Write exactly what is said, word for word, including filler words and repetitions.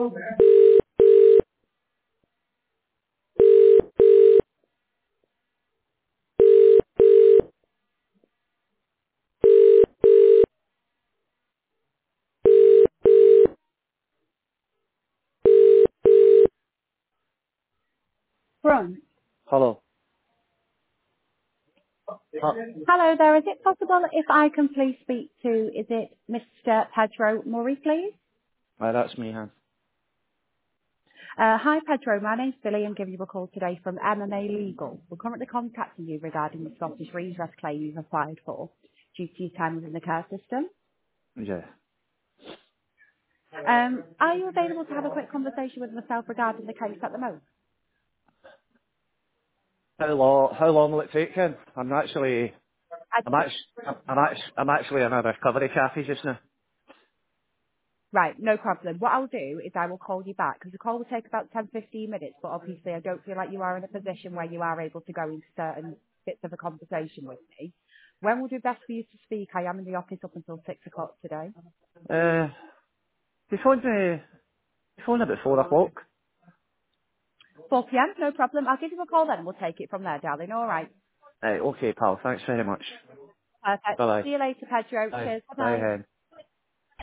Front. Hello. Uh, Hello there. Is it possible if I can please speak to, is it Mister Pedro Murray, please? aye, that's me, Han. Uh, hi Pedro, my name's Billy. I'm giving you a call today from M M A Legal. We're currently contacting you regarding the Scottish redress claim you've applied for due to your time within the care system. Yeah. Um, are you available to have a quick conversation with myself regarding the case at the moment? How long? How long will it take, Ken? I'm actually, I, I'm actually, I'm actually, I'm actually in a recovery cafe just now. right, no problem. What I'll do is I will call you back because the call will take about ten fifteen minutes, but obviously I don't feel like you are in a position where you are able to go into certain bits of a conversation with me. When would be best for you to speak? I am in the office up until six o'clock today. Uh, you phoned me, you phoned about four o'clock. four p.m., no problem. I'll give you a call then. We'll take it from there, darling. All right. Right, okay, pal. Thanks very much. Perfect. Bye bye. See you later, Pedro. Bye. Cheers. Bye, Bye-bye. Hen.